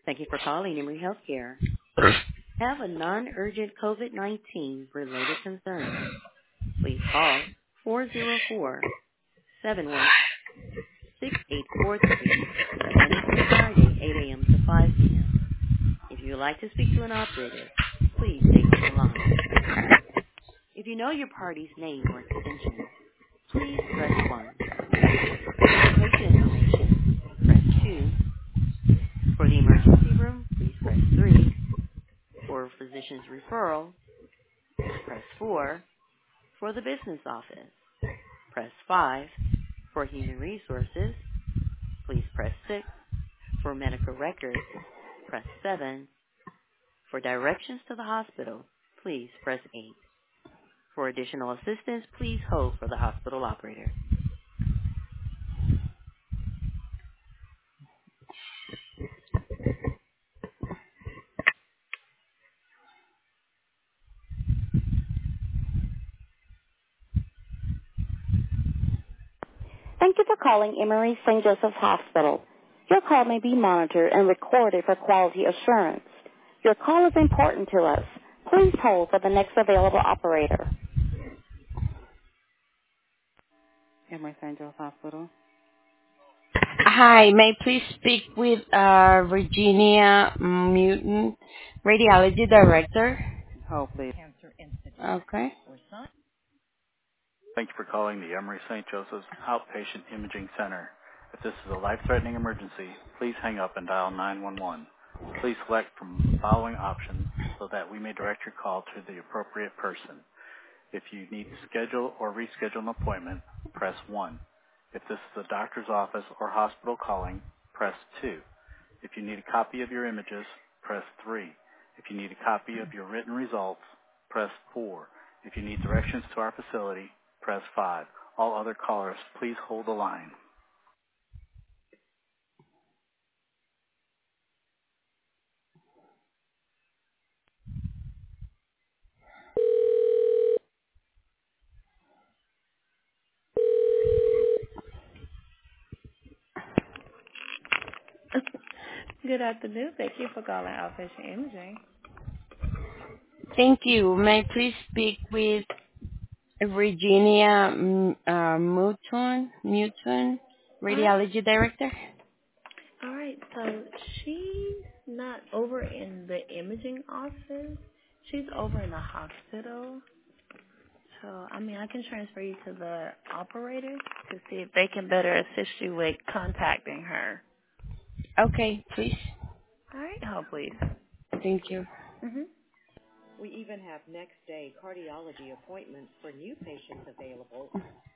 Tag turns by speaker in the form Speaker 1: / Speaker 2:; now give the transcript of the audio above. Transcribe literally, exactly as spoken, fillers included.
Speaker 1: Thank you for calling Emory Healthcare. Have a non-urgent COVID nineteen related concern. Please call four zero four, seven one six, eight four three, Monday through Friday, eight a.m. to five p.m. If you would like to speak to an operator, please stay on the line. If you know your party's name or extension, please press one. For patient information, press two. For the emergency room, please press three. For physician's referral, press four. For the business office, press five. For human resources, please press six. For medical records, press seven. For directions to the hospital, please press eight. For additional assistance, please hold for the hospital operator. Thank you for calling Emory Saint Joseph Hospital. Your call may be monitored and recorded for quality assurance. Your call is important to us. Please hold for the next available operator. Emory Saint Joseph Hospital.
Speaker 2: Hi, may I please speak with uh, Virginia Muton, Radiology Director?
Speaker 1: Hold, please.
Speaker 2: Okay.
Speaker 3: Thank you for calling the Emory Saint Joseph's Outpatient Imaging Center. If this is a life-threatening emergency, please hang up and dial nine one one. Please select from the following options so that we may direct your call to the appropriate person. If you need to schedule or reschedule an appointment, press one. If this is a doctor's office or hospital calling, press two. If you need a copy of your images, press three. If you need a copy of your written results, press four. If you need directions to our facility, press five. All other callers, please hold the line.
Speaker 4: Good afternoon. Thank you for calling Outpatient Imaging.
Speaker 2: Thank you. May I please speak with Virginia mm, uh, Muton, Muton,
Speaker 4: All right.
Speaker 2: Radiology Director?
Speaker 4: All right. So she's not over in the imaging office. She's over in the hospital. So, I mean, I can transfer you to the operators to see if they can better assist you with contacting her.
Speaker 2: Okay, please.
Speaker 4: All right. Hold, please.
Speaker 2: Thank you.
Speaker 4: Mm-hmm.
Speaker 1: We even have next day cardiology appointments for new patients available